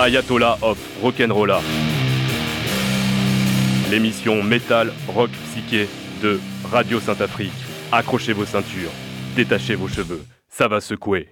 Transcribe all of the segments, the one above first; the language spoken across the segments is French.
Ayatollah of Rock'n'Rolla. L'émission métal, rock, psyché de Radio Saint-Afrique. Accrochez vos ceintures, détachez vos cheveux, ça va secouer.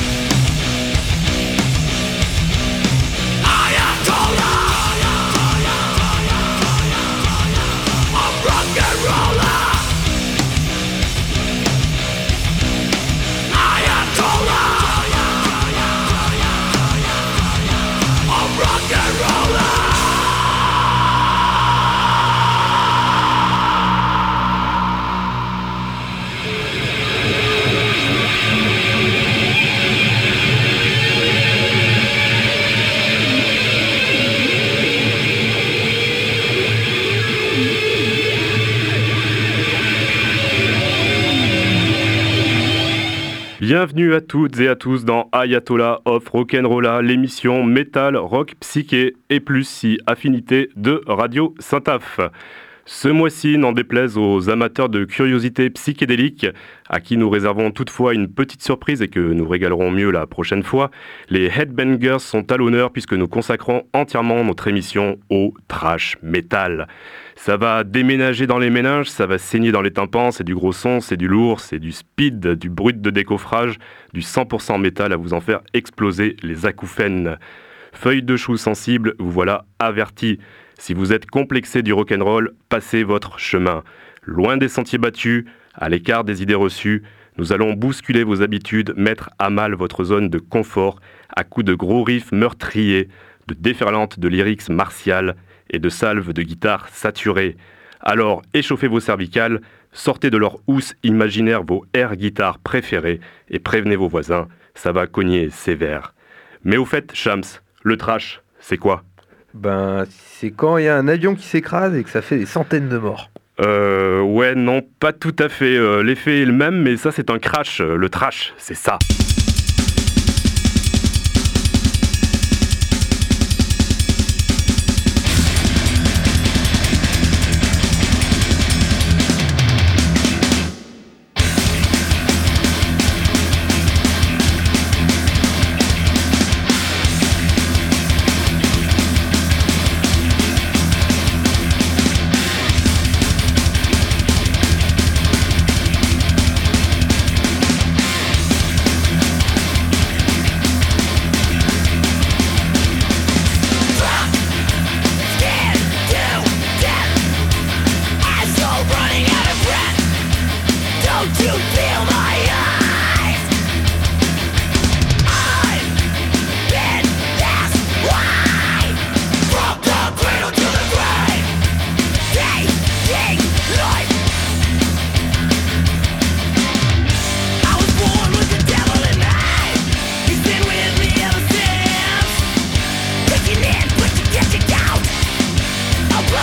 Bienvenue à toutes et à tous dans Ayatollah of Rock'n'Rolla, l'émission métal, rock, psyché et plus si affinité de Radio Saint-Af. Ce mois-ci, n'en déplaise aux amateurs de curiosités psychédéliques, à qui nous réservons toutefois une petite surprise et que nous régalerons mieux la prochaine fois, les Headbangers sont à l'honneur puisque nous consacrons entièrement notre émission au trash metal. Ça va déménager dans les méninges, ça va saigner dans les tympans, c'est du gros son, c'est du lourd, c'est du speed, du brut de décoffrage, du 100% métal à vous en faire exploser les acouphènes. Feuille de chou sensible, vous voilà avertis. Si vous êtes complexé du rock'n'roll, passez votre chemin. Loin des sentiers battus, à l'écart des idées reçues, nous allons bousculer vos habitudes, mettre à mal votre zone de confort à coups de gros riffs meurtriers, de déferlantes de lyrics martiales et de salves de guitare saturées. Alors échauffez vos cervicales, sortez de leur housse imaginaire vos air guitares préférées et prévenez vos voisins, ça va cogner sévère. Mais au fait, Shams, le trash, c'est quoi ? Ben, c'est quand il y a un avion qui s'écrase et que ça fait des centaines de morts. Ouais, non, pas tout à fait. L'effet est le même, mais ça c'est un crash. Le trash, c'est ça.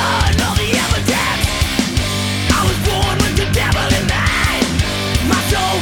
My soul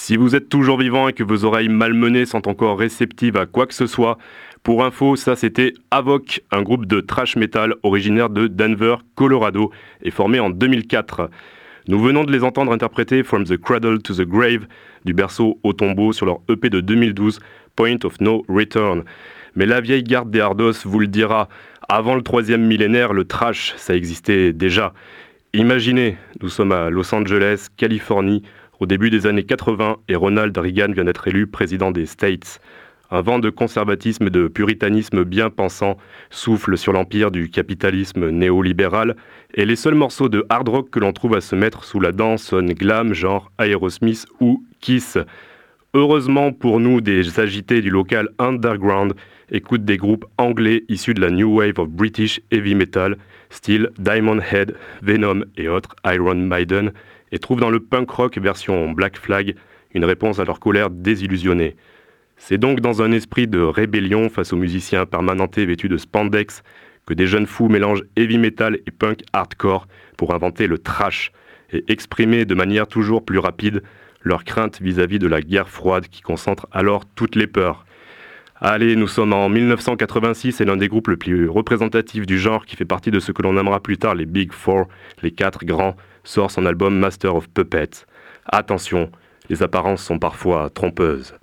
Si vous êtes toujours vivant et que vos oreilles malmenées sont encore réceptives à quoi que ce soit, pour info, ça c'était Avoc, un groupe de thrash metal originaire de Denver, Colorado, et formé en 2004. Nous venons de les entendre interpréter From the Cradle to the Grave, du berceau au tombeau sur leur EP de 2012, Point of No Return. Mais la vieille garde des hardos vous le dira, avant le 3e millénaire, le thrash, ça existait déjà. Imaginez, nous sommes à Los Angeles, Californie, au début des années 80, et Ronald Reagan vient d'être élu président des States. Un vent de conservatisme et de puritanisme bien pensant souffle sur l'empire du capitalisme néolibéral, et les seuls morceaux de hard rock que l'on trouve à se mettre sous la dent sonnent glam, genre Aerosmith ou Kiss. Heureusement pour nous, des agités du local underground écoutent des groupes anglais issus de la New Wave of British Heavy Metal, style Diamond Head, Venom et autres Iron Maiden, et trouvent dans le punk rock version Black Flag une réponse à leur colère désillusionnée. C'est donc dans un esprit de rébellion face aux musiciens permanentés vêtus de spandex que des jeunes fous mélangent heavy metal et punk hardcore pour inventer le thrash et exprimer de manière toujours plus rapide leur crainte vis-à-vis de la guerre froide qui concentre alors toutes les peurs. Allez, nous sommes en 1986 et l'un des groupes les plus représentatifs du genre qui fait partie de ce que l'on nommera plus tard les Big Four, les 4 grands, sort son album Master of Puppets. Attention, les apparences sont parfois trompeuses.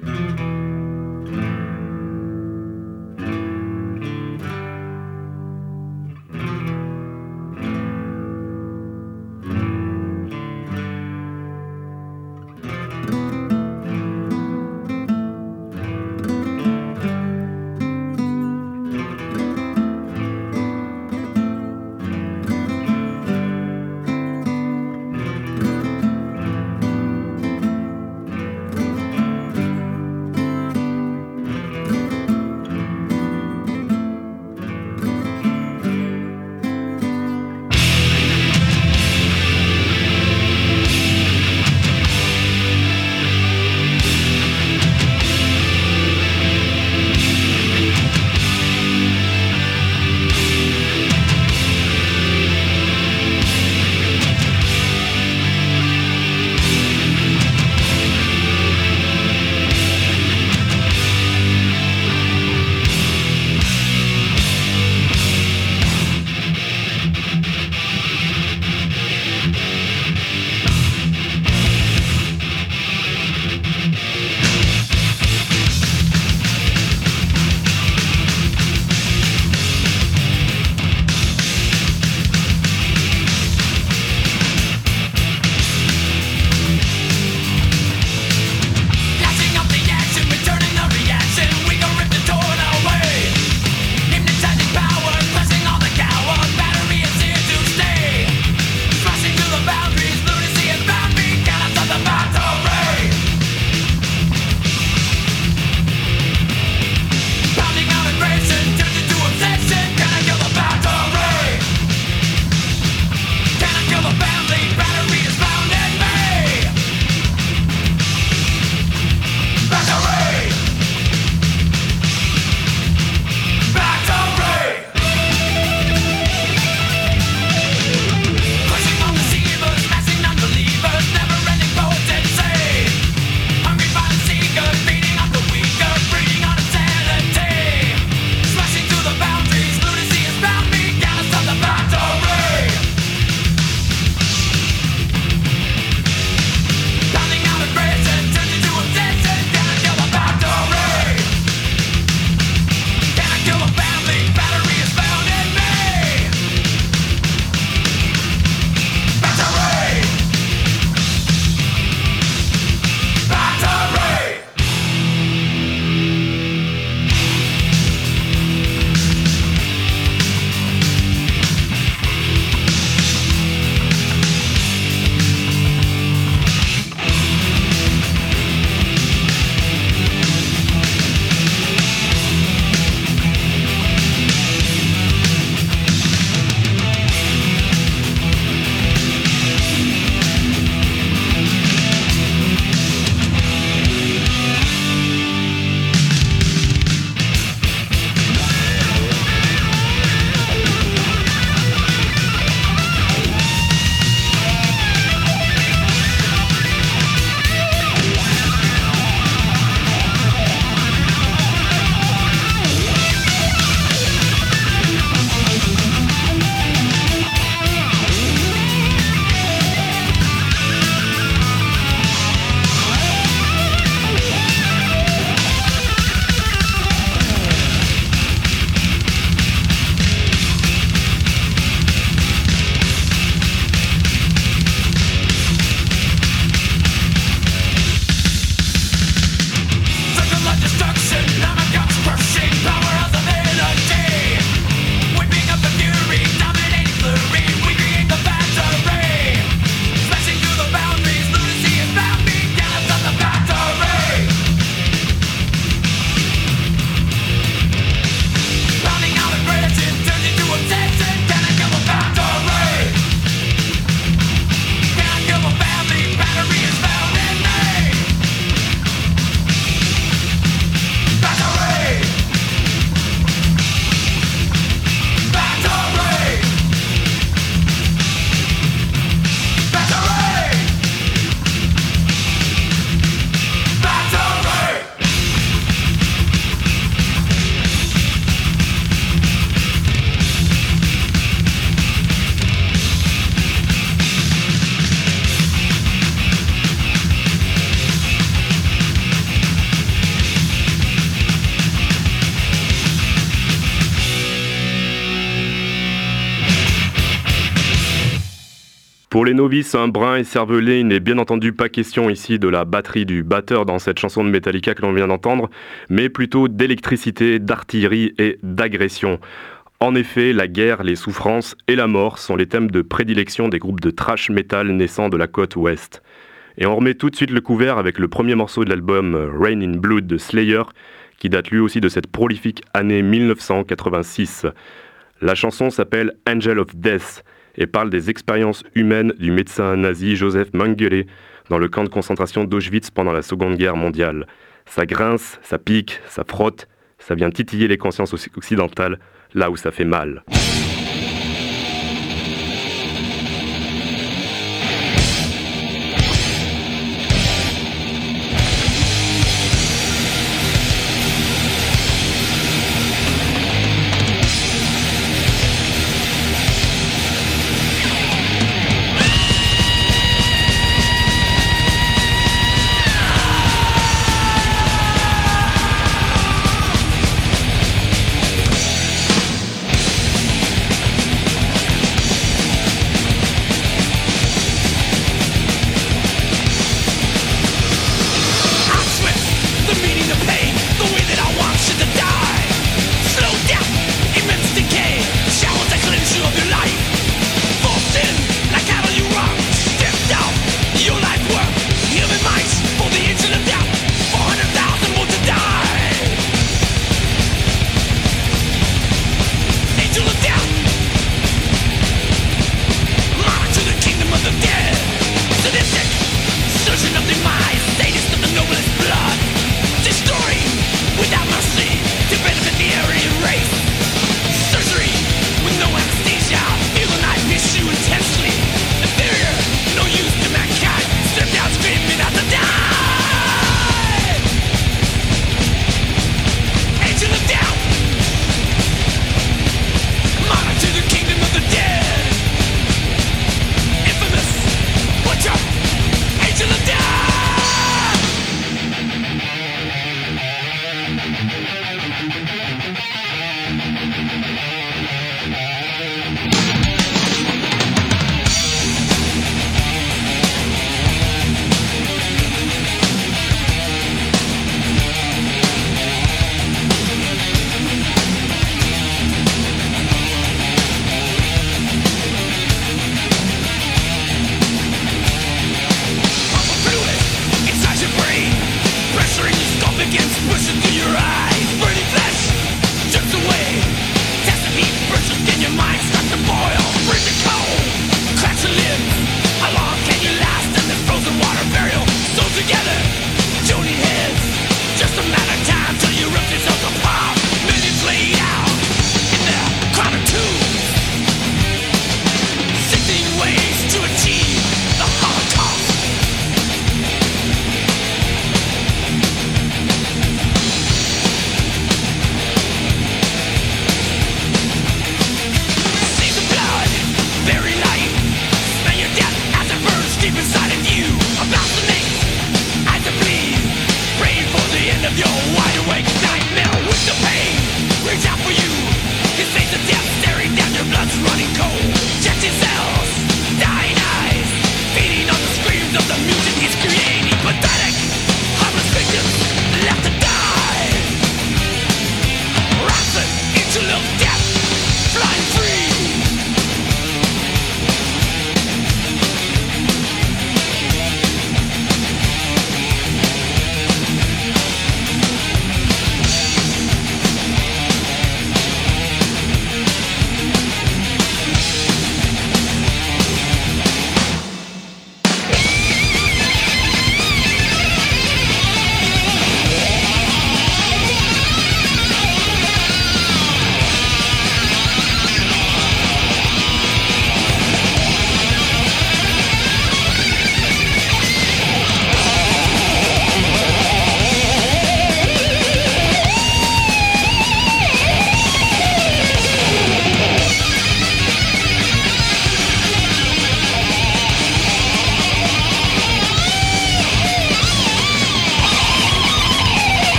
Pour les novices, un brin écervelé, il n'est bien entendu pas question ici de la batterie du batteur dans cette chanson de Metallica que l'on vient d'entendre, mais plutôt d'électricité, d'artillerie et d'agression. En effet, la guerre, les souffrances et la mort sont les thèmes de prédilection des groupes de thrash metal naissants de la côte ouest. Et on remet tout de suite le couvert avec le premier morceau de l'album Rain in Blood de Slayer, qui date lui aussi de cette prolifique année 1986. La chanson s'appelle Angel of Death et parle des expériences humaines du médecin nazi Joseph Mengele dans le camp de concentration d'Auschwitz pendant la Seconde Guerre mondiale. Ça grince, ça pique, ça frotte, ça vient titiller les consciences occidentales, là où ça fait mal.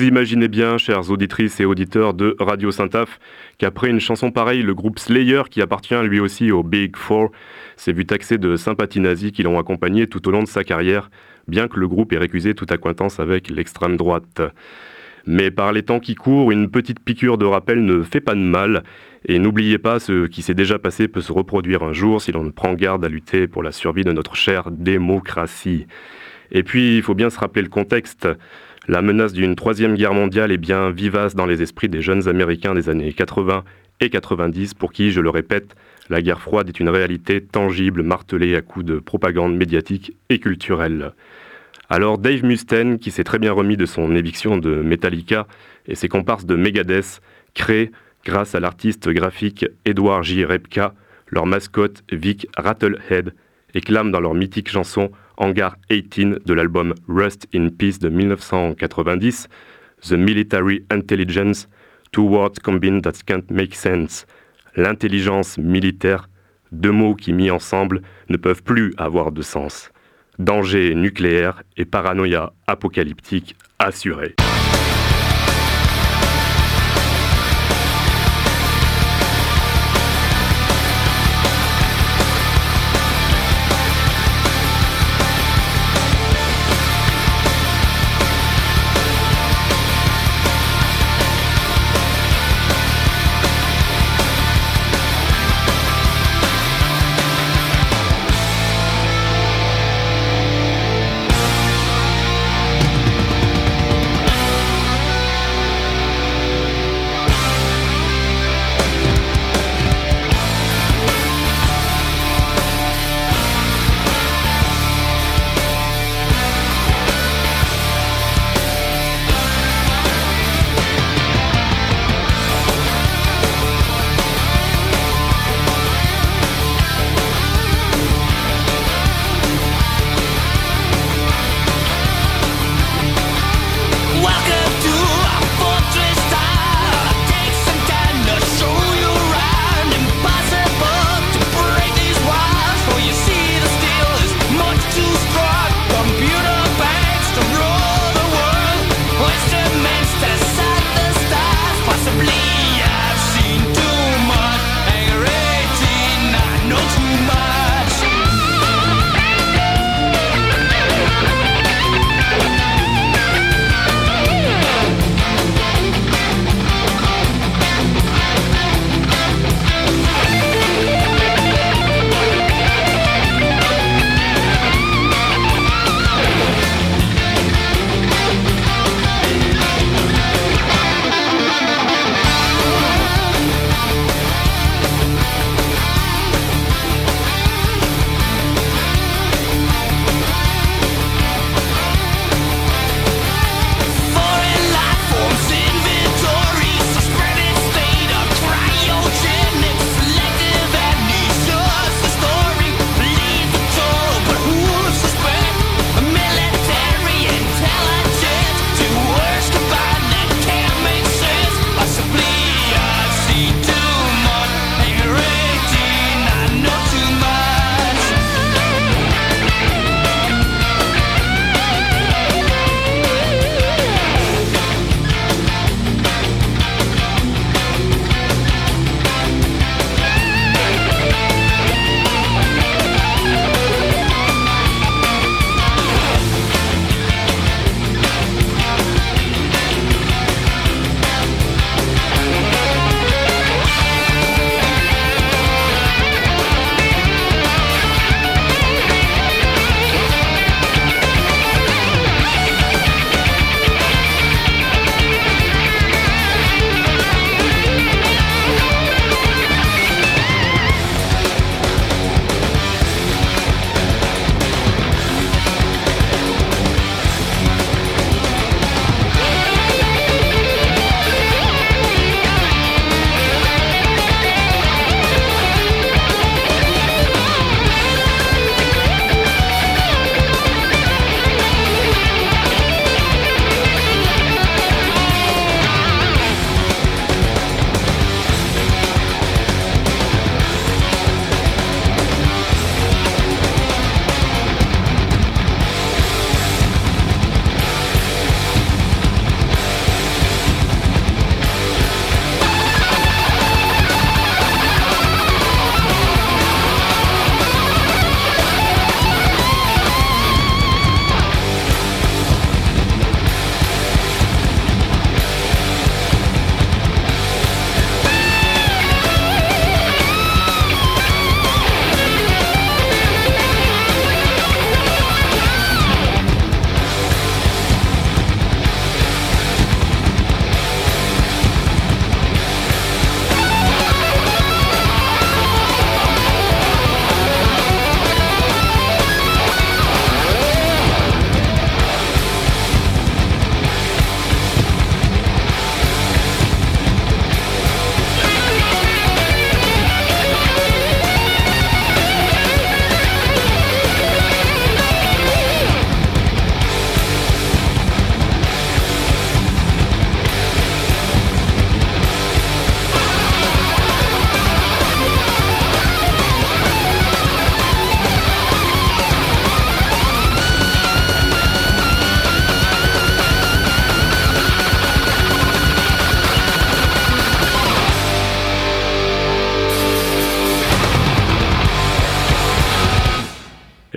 imaginez bien, chères auditrices et auditeurs de Radio Saint-Af, qu'après une chanson pareille, le groupe Slayer, qui appartient lui aussi au Big Four, s'est vu taxé de sympathie nazie qui l'ont accompagné tout au long de sa carrière, bien que le groupe ait récusé toute accointance avec l'extrême droite. Mais par les temps qui courent, une petite piqûre de rappel ne fait pas de mal, et n'oubliez pas, ce qui s'est déjà passé peut se reproduire un jour si l'on ne prend garde à lutter pour la survie de notre chère démocratie. Et puis, il faut bien se rappeler le contexte. La menace d'une troisième guerre mondiale est bien vivace dans les esprits des jeunes Américains des années 80 et 90, pour qui, je le répète, la guerre froide est une réalité tangible, martelée à coups de propagande médiatique et culturelle. Alors Dave Mustaine, qui s'est très bien remis de son éviction de Metallica, et ses comparses de Megadeth, créent, grâce à l'artiste graphique Edward J. Repka, leur mascotte Vic Rattlehead, et clament dans leur mythique chanson Hangar 18 de l'album Rust in Peace de 1990, The Military Intelligence, two words combined that can't make sense. L'intelligence militaire, deux mots qui mis ensemble ne peuvent plus avoir de sens. Danger nucléaire et paranoïa apocalyptique assurée.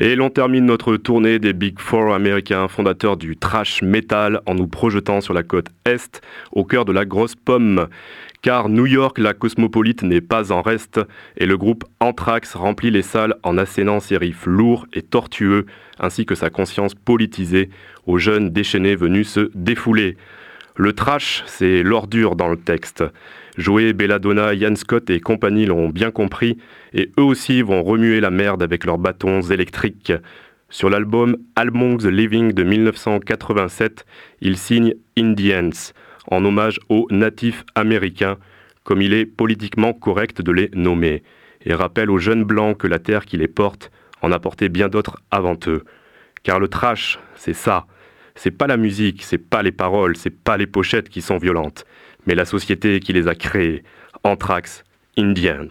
Et l'on termine notre tournée des Big Four américains, fondateurs du thrash metal, en nous projetant sur la côte Est, au cœur de la grosse pomme. Car New York, la cosmopolite, n'est pas en reste, et le groupe Anthrax remplit les salles en assénant ses riffs lourds et tortueux, ainsi que sa conscience politisée, aux jeunes déchaînés venus se défouler. Le thrash, c'est l'ordure dans le texte. Joey Belladonna, Ian Scott et compagnie l'ont bien compris, et eux aussi vont remuer la merde avec leurs bâtons électriques. Sur l'album Among the Living de 1987, ils signent Indians, en hommage aux natifs américains, comme il est politiquement correct de les nommer, et rappelle aux jeunes blancs que la terre qui les porte en a porté bien d'autres avant eux. Car le trash, c'est ça. C'est pas la musique, c'est pas les paroles, c'est pas les pochettes qui sont violentes, mais la société qui les a créées. Anthrax, Indians.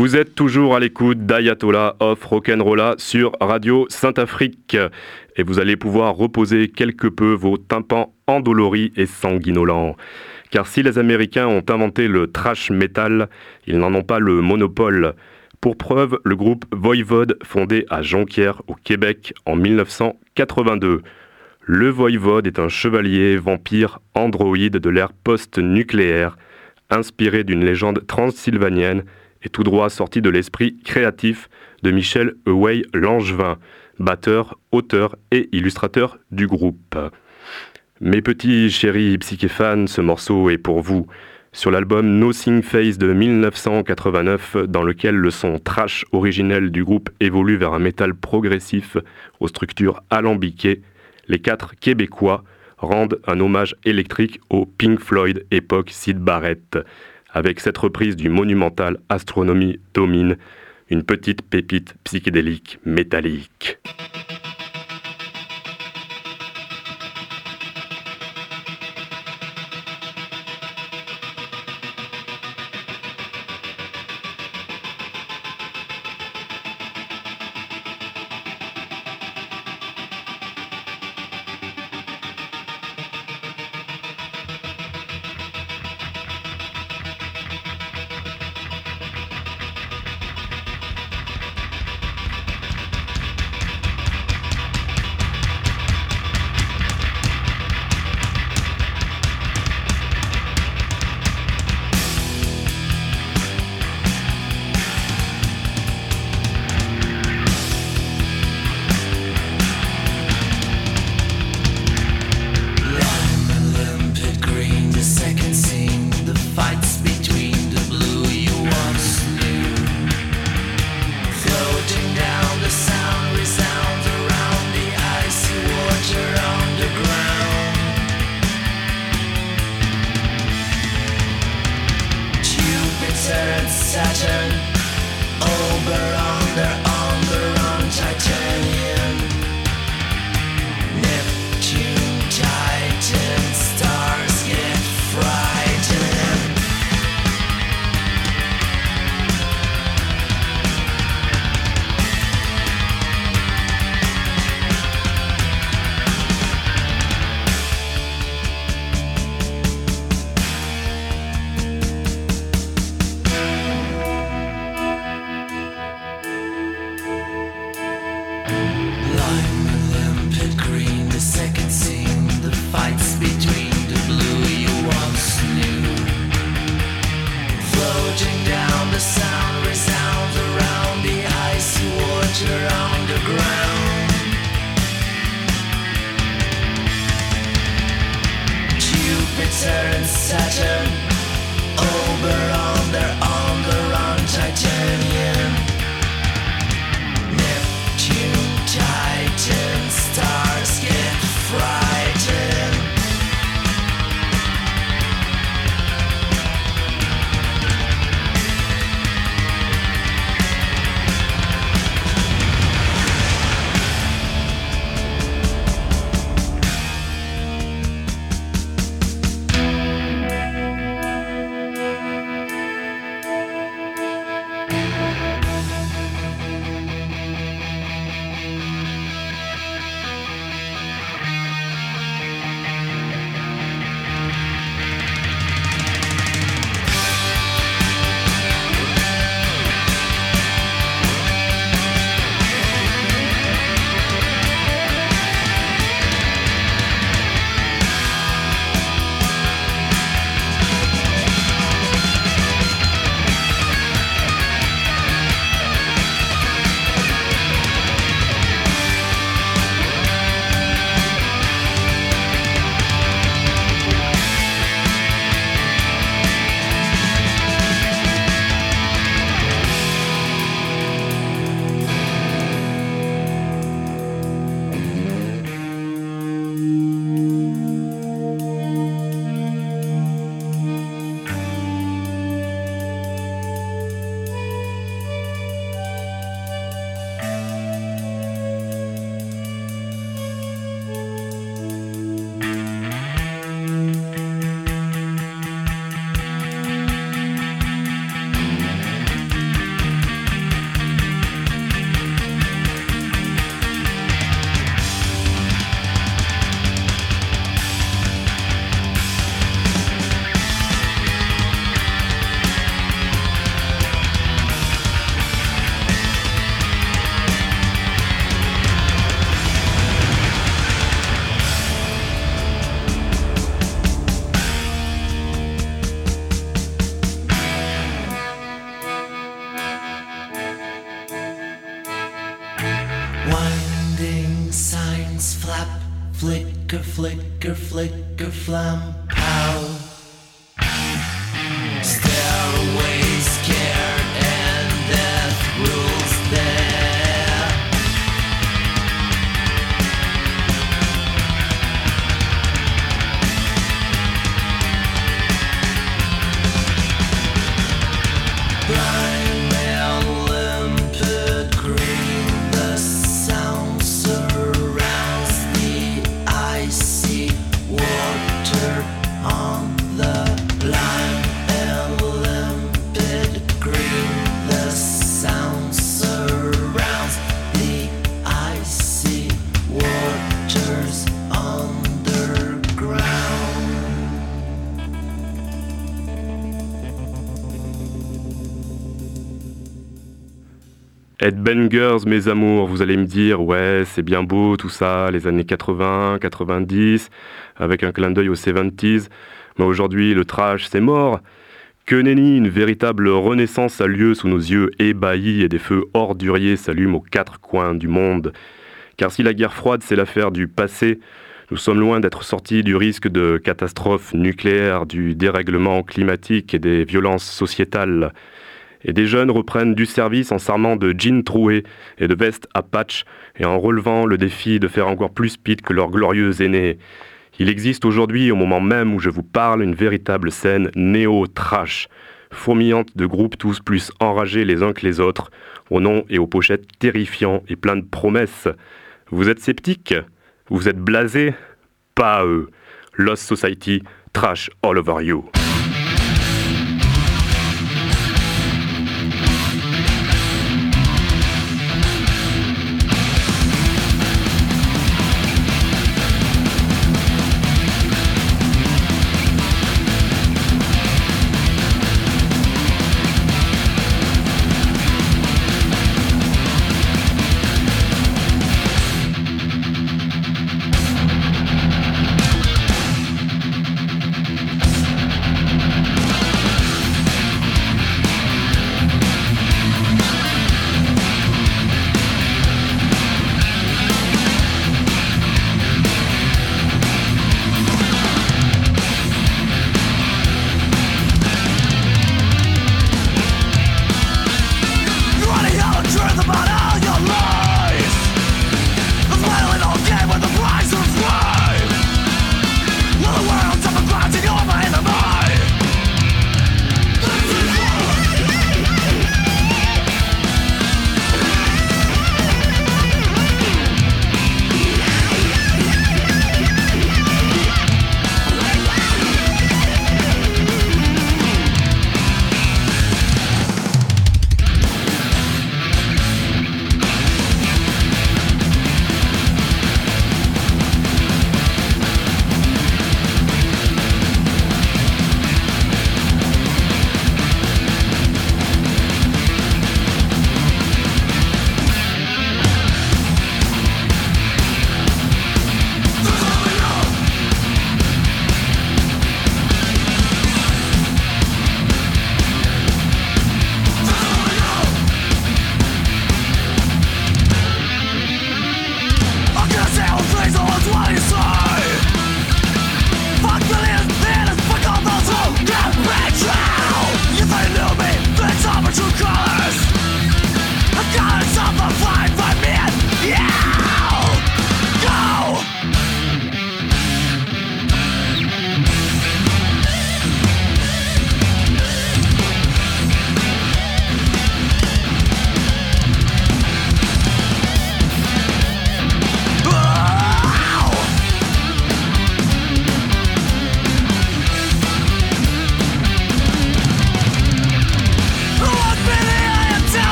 Vous êtes toujours à l'écoute d'Ayatollah of Rock'n'Rolla sur Radio Saint-Afrique et vous allez pouvoir reposer quelque peu vos tympans endoloris et sanguinolents. Car si les Américains ont inventé le thrash metal, ils n'en ont pas le monopole. Pour preuve, le groupe Voivod, fondé à Jonquière, au Québec, en 1982. Le Voivod est un chevalier vampire androïde de l'ère post-nucléaire, inspiré d'une légende transylvanienne et tout droit sorti de l'esprit créatif de Michel Heuwey Langevin, batteur, auteur et illustrateur du groupe. Mes petits chéris psychéphanes, ce morceau est pour vous. Sur l'album Nothing Face de 1989, dans lequel le son trash originel du groupe évolue vers un métal progressif aux structures alambiquées, les 4 Québécois rendent un hommage électrique au Pink Floyd époque Syd Barrett, avec cette reprise du monumental Astronomy Domine, une petite pépite psychédélique métallique. Flicker, flicker, flicker, flam, pow. Stairway scared and death rules there. Blind and limpid green, the sound surrounds the icy water on the blind and limpid green. The sound surrounds the icy waters underground. Headbangers, mes amours, vous allez me dire, ouais, c'est bien beau tout ça, les années 80, 90, avec un clin d'œil aux 70s, mais aujourd'hui, le trash, c'est mort. Que nenni, une véritable renaissance a lieu sous nos yeux ébahis et des feux orduriers s'allument aux quatre coins du monde. Car si la guerre froide, c'est l'affaire du passé, nous sommes loin d'être sortis du risque de catastrophes nucléaires, du dérèglement climatique et des violences sociétales. Et des jeunes reprennent du service en s'armant de jeans troués et de vestes à patch et en relevant le défi de faire encore plus speed que leurs glorieux aînés. Il existe aujourd'hui, au moment même où je vous parle, une véritable scène néo-trash, fourmillante de groupes tous plus enragés les uns que les autres, aux noms et aux pochettes terrifiants et pleins de promesses. Vous êtes sceptiques ? Vous êtes blasés ? Pas eux. Lost Society, trash all over you.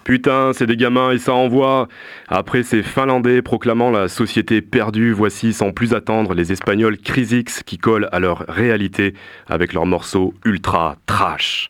Putain, c'est des gamins et ça envoie. Après ces Finlandais proclamant la société perdue, voici sans plus attendre les Espagnols Crisix qui collent à leur réalité avec leurs morceaux ultra trash.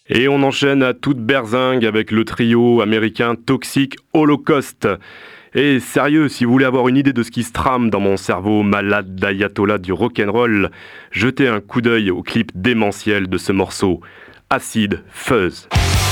Et on enchaîne à toute berzingue avec le trio américain Toxic Holocaust. Et sérieux, si vous voulez avoir une idée de ce qui se trame dans mon cerveau malade d'ayatollah du rock'n'roll, jetez un coup d'œil au clip démentiel de ce morceau, Acid Fuzz.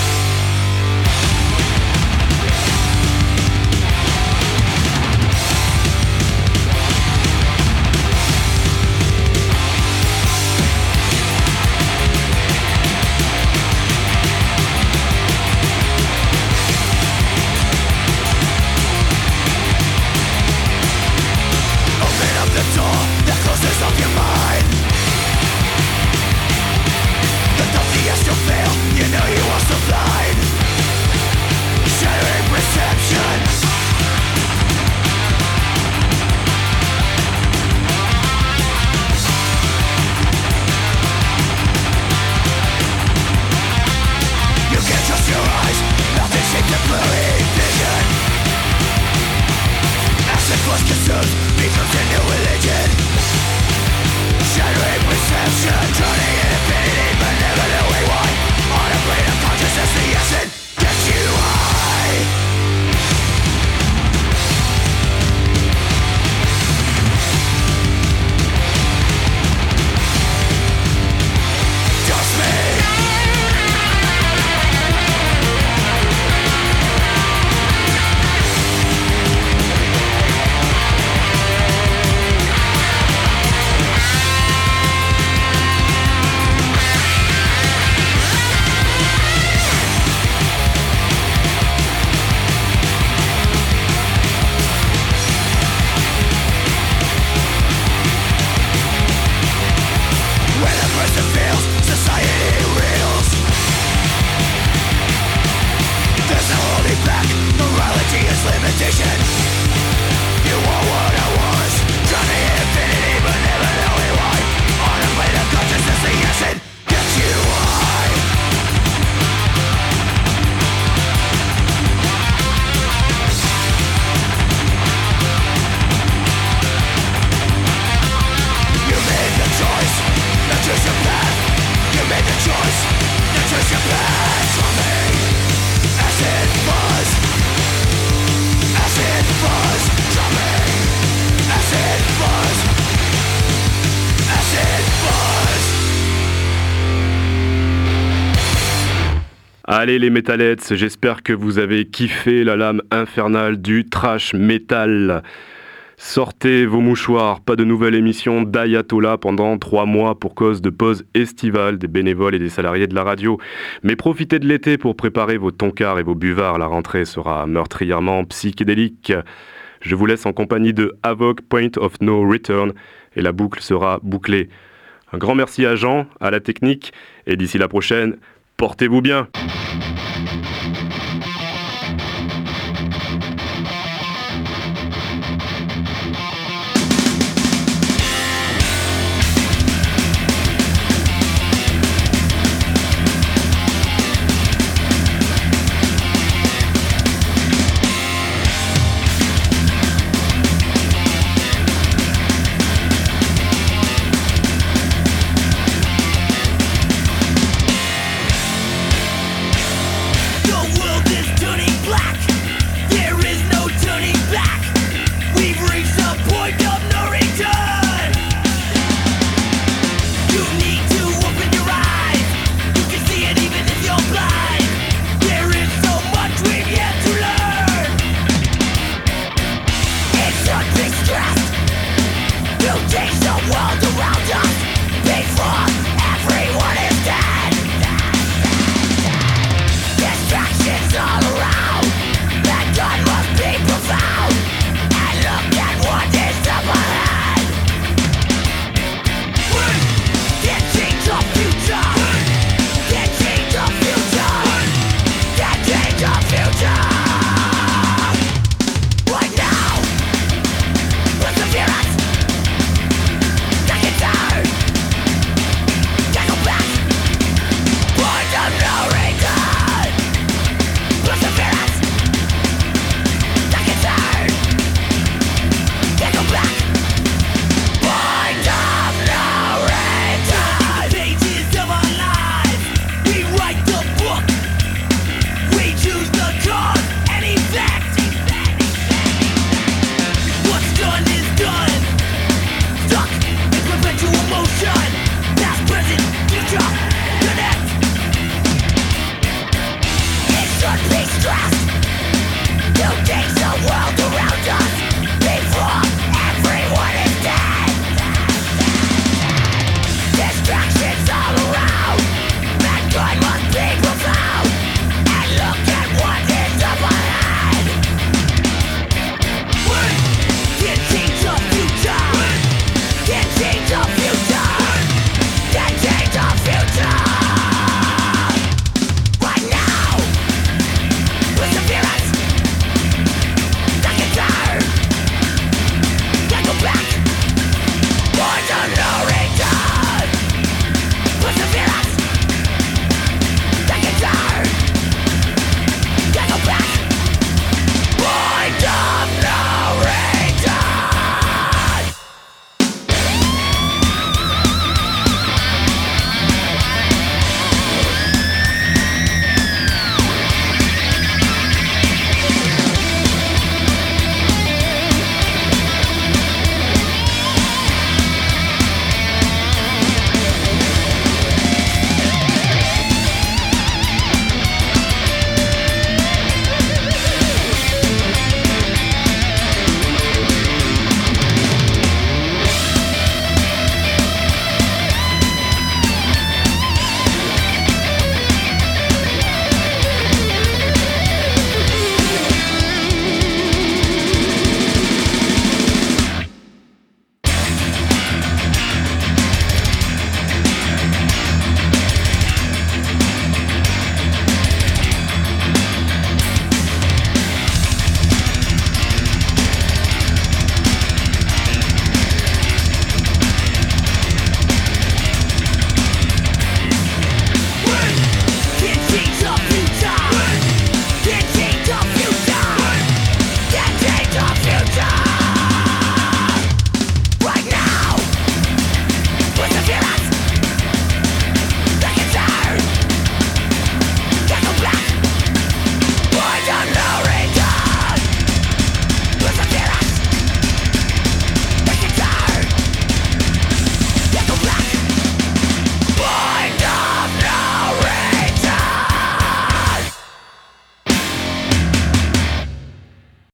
Allez les metalheads, j'espère que vous avez kiffé la lame infernale du trash metal. Sortez vos mouchoirs, pas de nouvelle émission d'Ayatollah pendant 3 mois pour cause de pause estivale des bénévoles et des salariés de la radio. Mais profitez de l'été pour préparer vos tonkards et vos buvards, la rentrée sera meurtrièrement psychédélique. Je vous laisse en compagnie de Havoc, Point of No Return, et la boucle sera bouclée. Un grand merci à Jean, à la technique, et d'ici la prochaine, portez-vous bien. Future!